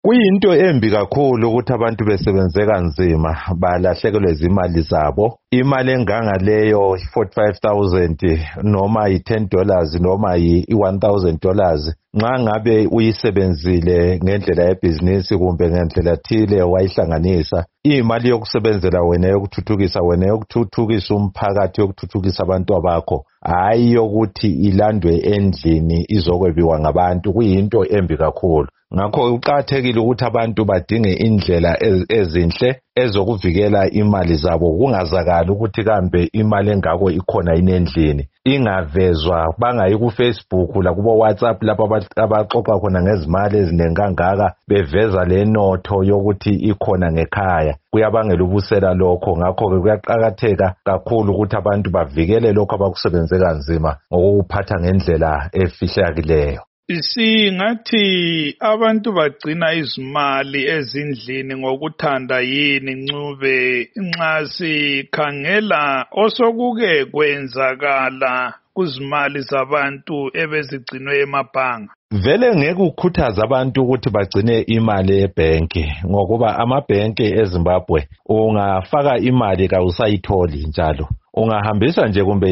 Kuyinto embi kakhulu ukuthi abantu besebenze kanzima balahlekelwe izimali zabo. Imali engangaleyo 45,000 noma yi$10 noma yi$1,000 nxa ngabe uyisebenzile ngendlela yebhizinisi kumbe ngendlela thile wayihlanganisa, imali yokusebenzela wena yokuthuthukisa umphakathi, yokuthuthukisa abantu abakho, hayi yokuthi ilandwe endlini izokwebiwa ngabantu. Kuyinto embi kakhulu. Ngakho kuqakathekile ukuthi abantu badinge indlela ezinhle ezokuvikela imali zabo, kungazakala ukuthi kambe imali engako ikhona inendlini, ingavezwa bangayi ku Facebook lakubo WhatsApp lapho abaxoxa khona ngezimali ezinengi kangaka beveza lenotho yokuthi ikhona ngekhaya. Kuyabangela ubusela lokho. Ngakho-ke kuyaqakatheka kakhulu ukuthi abantu bavikele lokho abakusebenze kanzima ngokuphatha ngendlela efihlakileyo. Singathi abantu bagcina izimali ezindlini ngokuthanda yini Ncube nxa sikhangela osokuke kwenzakala kuzimali zabantu ebezigcinwe emabhanga? Vele ngeke ukhuthaze abantu ukuthi bagcine imali ebhenki, ngokuba amabhenki eZimbabwe ungafaka imali kawusayitholi njalo. Ungahambisa nje kumbe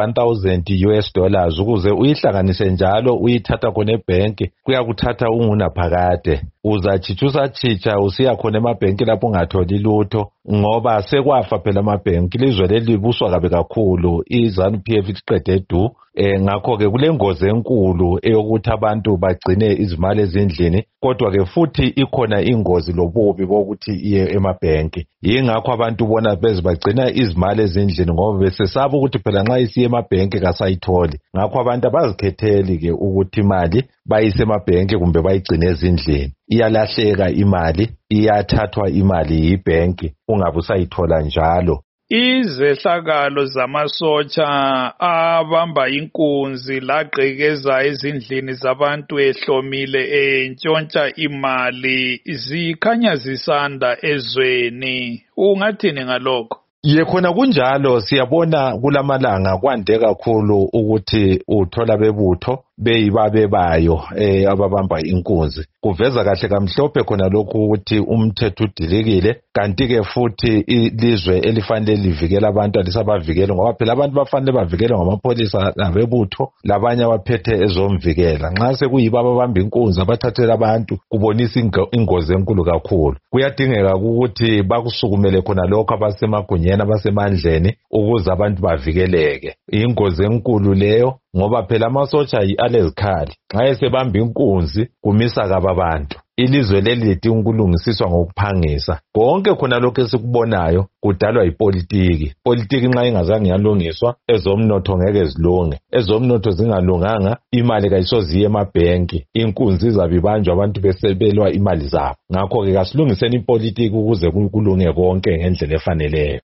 $1,000 ukuze uyihlanganise njalo uyithatha khona ebhenki, kuyakuthatha ungunaphakade. Uzachitsha usiya khona emabhenki lapho ungatholi lutho, ngoba sekwafa phela amabhenki. Ilizwe leli libuswa kabi kakhulu, iZANU-PF iqede du. Ngakho-ke kulengozi enkulu eyokuthi abantu bagcine izimali ezindlini, kodwa-ke futhi ikhona ingozi lobubi bokuthi iye emabhenki. Yingakho abantu bona bezibagcina izimali ezindlini ngoba besesaba ukuthi phela nxa isiye emabhenki kasayitholi. Ngakho abantu abazikhetheli-ke ukuthi imali bayise emabhenki kumbe bayigcine ezindlini. Iyalahleka imali, iyathathwa imali yibhenki ungabe usayithola njalo. Izehlakalo zamasotsha abamba inkunzi lagqekeza ezindlini zabantu ehlomile entshontsha imali zikhanya zisanda ezweni. Ungathini ngalokho? Khona kunjalo. Siyabona kulamalanga kwande kakhulu ukuthi uthola bebutho beyibabebayo ababamba inkunzi. Kuveza kahle kamhlophe khona lokhu ukuthi umthetho udilikile, kanti-ke futhi ilizwe elifanele livikela abantu alisabavikela, ngoba phela abantu bafanele bavikelwe ngamapholisa labebutho labanye abaphethe ezomvikela. Nxa sekuyibo ababamba inkunzi abathathela abantu, kubonisa ingozi enkulu kakhulu. Kuyadingeka ukuthi bakusukumele khona lokho abasemagunyeni abasemandleni ukuze abantu bavikeleke. Ingozi enkulu leyo, ngoba phela amasotsha alezikhali. Nxa esebamba inkunzi kumisa kaba abantu. Ilizwe leli lidinga ukulungisiswa ngokuphangisa. Konke khona lokho esikubonayo kudalwa yipolitiki. Politiki nxa ingazange yalungiswa, ezomnotho ngeke zilunge. Ezomnotho zingalunganga, imali kayisoziye emabhenki. Inkunzi izabibanjwa abantu besebelwa imali zabo. Ngakho-ke kasilungiseni ipolitiki ukuze kulunge konke ngendlela efaneleyo.